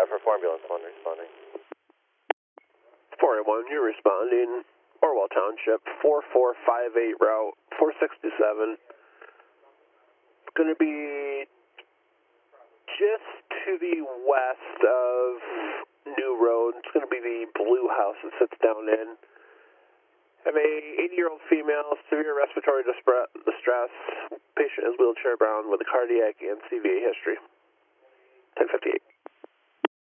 for 4 ambulance 1 responding. 481, you're responding. Orwell Township, 4458 route, 4627. It's going to be just to the west of New Road. It's going to be the blue house that sits down in. I have a 80-year-old female, severe respiratory distress. Patient is wheelchair bound with a cardiac and CVA history. 1058.